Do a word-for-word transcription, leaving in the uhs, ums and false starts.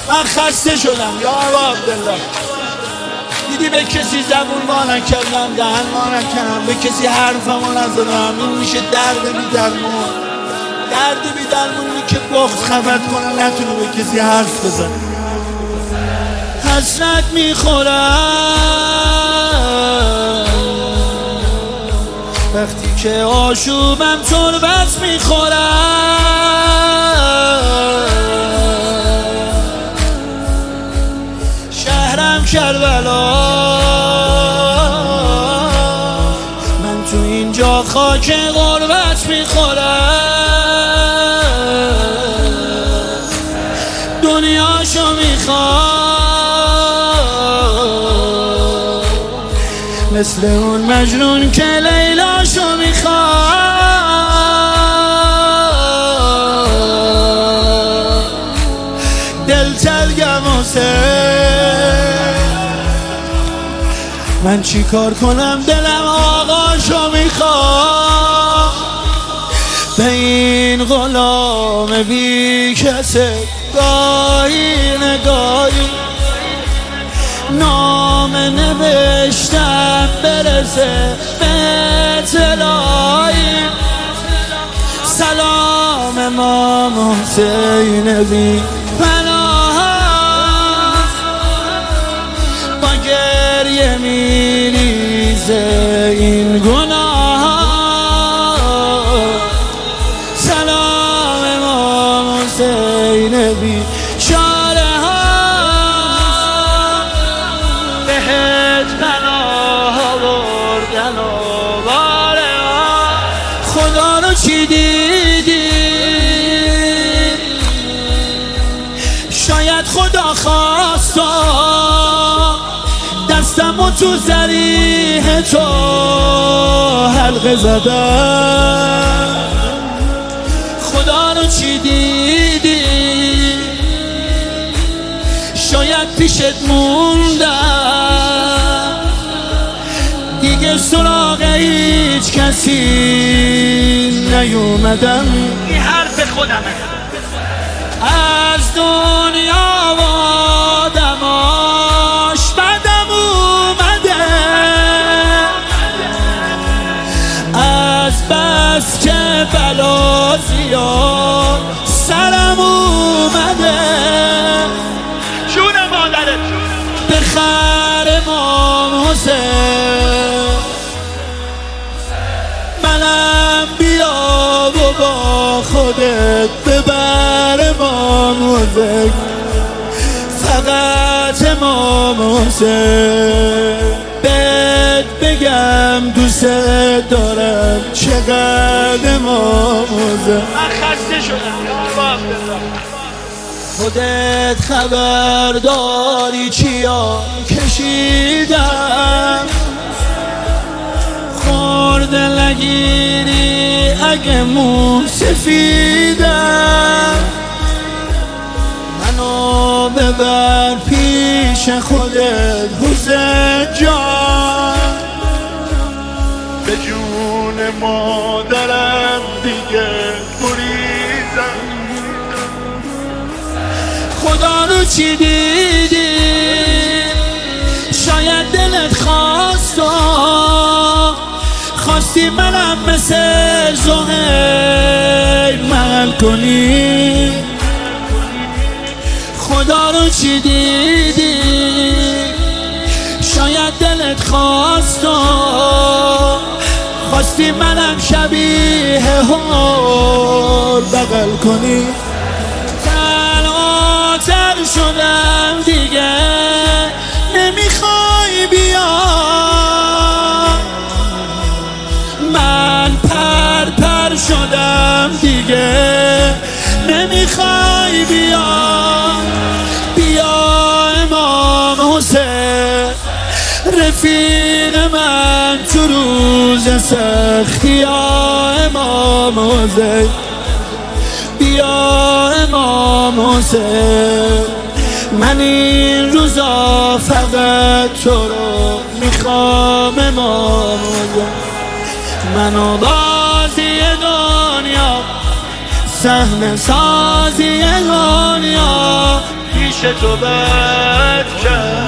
من خسته شدم یا ابا عبدالله. دیدی به کسی زبون ما نکردم، دهن ما نکردم، به کسی حرفمو نزدم. این میشه درد بی درمون، درد بی درمونی که بغض خفت کنه نتونه به کسی حرف بزن. حسرت میخورم وقتی که آشوبم تربت میخورم. شهرم کربلا، من تو اینجا خاک غربت میخورم. دنیاشو میخوام مثل اون مجنون که لیلاشو میخوام. دل تلگم من چی کار کنم دلم آقاشو میخوام. به این غلام بی کسه گاهی نگاهی نام نوشتم برسه به اطلاعی. سلام امام حسین بی پناه با گریه میریزه این گناه. سلام امام حسین بی چاره ها بهت پناه آوردن و باره ها. خدا رو چی دیدی؟ شاید خدا خواستا دستمو تو ذریح تو حلقه زدم. خدا رو چی دیدی؟ شاید پیشت موندم دیگه سراغ هیچ کسی نیومدم. این حرف خودمه. از دنیا و آدماش بدم اومده، از بس که بلا زیاد سرم اومده. جون مادرت بخر امام حسین منم بیا و با خودت ببر امام حسین. فقط امام حسین بهت بگم دوست دارم چقدر امام حسین. من خسته شدم یا ابا عبدالله. خودت خبر داری چیا کشیدم، خورده نگیری اگه مو سفیدم. منو ببر پیش خودت حسین جان، به جون مادرم دیگه گریزم. خدا رو چی دیدی؟ شاید دلت خواستا خواستی منم مثل زهیر محل کنی. خدا رو چی دیدی؟ شاید دلت خواستا خواستی منم شبیه هور بغل کنی. تر شدم دیگه نمیخوای بیا، من پر پر شدم دیگه نمیخوای بیا. بیا امام حسین رفیق من تو روز سختی. یا امام حسین بیا امام حسین، من این روزا فقط تو رو میخوام امام حسین. منو بازی دنیا سهم سازی دنیا پیش پیش تو بد کرد.